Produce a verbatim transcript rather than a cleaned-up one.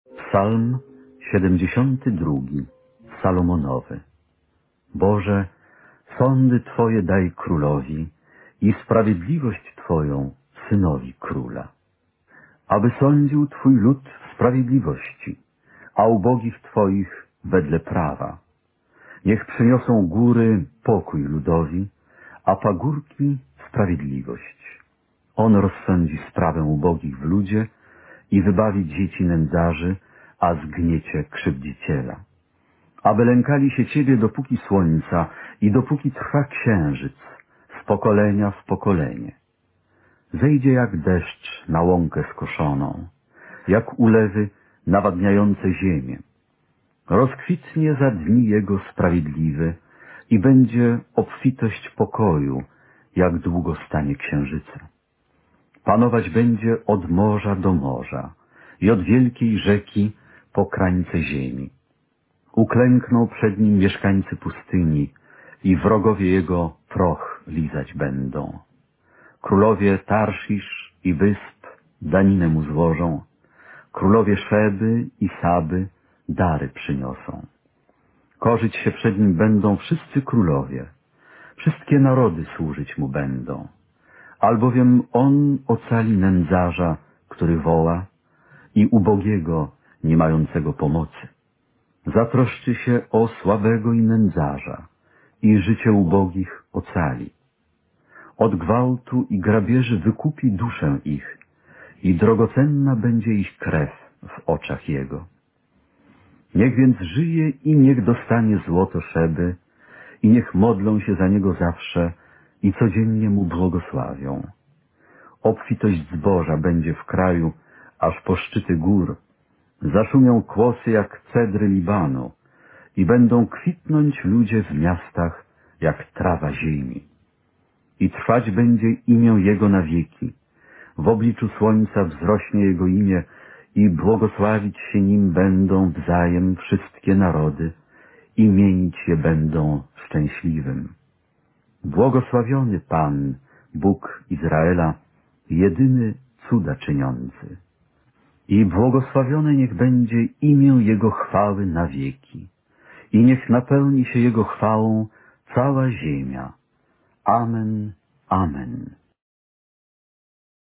Psalm siedemdziesiąty drugi, Salomonowy. Boże, sądy Twoje daj królowi i sprawiedliwość Twoją synowi króla. Aby sądził Twój lud w sprawiedliwości, a ubogich Twoich wedle prawa. Niech przyniosą góry pokój ludowi, a pagórki sprawiedliwość. On rozsądzi sprawę ubogich w ludzie i wybawi dzieci nędzarzy, a zgniecie krzywdziciela. Aby lękali się Ciebie dopóki słońca i dopóki trwa księżyc, z pokolenia w pokolenie. Zejdzie jak deszcz na łąkę skoszoną, jak ulewy nawadniające ziemię. Rozkwitnie za dni Jego sprawiedliwy i będzie obfitość pokoju, jak długo stanie księżyca. Panować będzie od morza do morza i od wielkiej rzeki po krańce ziemi. Uklękną przed Nim mieszkańcy pustyni i wrogowie Jego proch lizać będą. Królowie Tarszisz i wysp daninę Mu złożą, królowie Szeby i Saby dary przyniosą. Korzyć się przed Nim będą wszyscy królowie, wszystkie narody służyć Mu będą. Albowiem On ocali nędzarza, który woła, i ubogiego, nie mającego pomocy. Zatroszczy się o słabego i nędzarza i życie ubogich ocali. Od gwałtu i grabieży wykupi duszę ich i drogocenna będzie ich krew w oczach Jego. Niech więc żyje i niech dostanie złoto Szeby i niech modlą się za Niego zawsze i codziennie Mu błogosławią. Obfitość zboża będzie w kraju, aż po szczyty gór. Zaszumią kłosy jak cedry Libanu i będą kwitnąć ludzie w miastach jak trawa ziemi. I trwać będzie imię Jego na wieki. W obliczu słońca wzrośnie Jego imię i błogosławić się Nim będą wzajem wszystkie narody i mienić je będą szczęśliwym. Błogosławiony Pan, Bóg Izraela, jedyny cuda czyniący. I błogosławione niech będzie imię Jego chwały na wieki. I niech napełni się Jego chwałą cała ziemia. Amen, amen.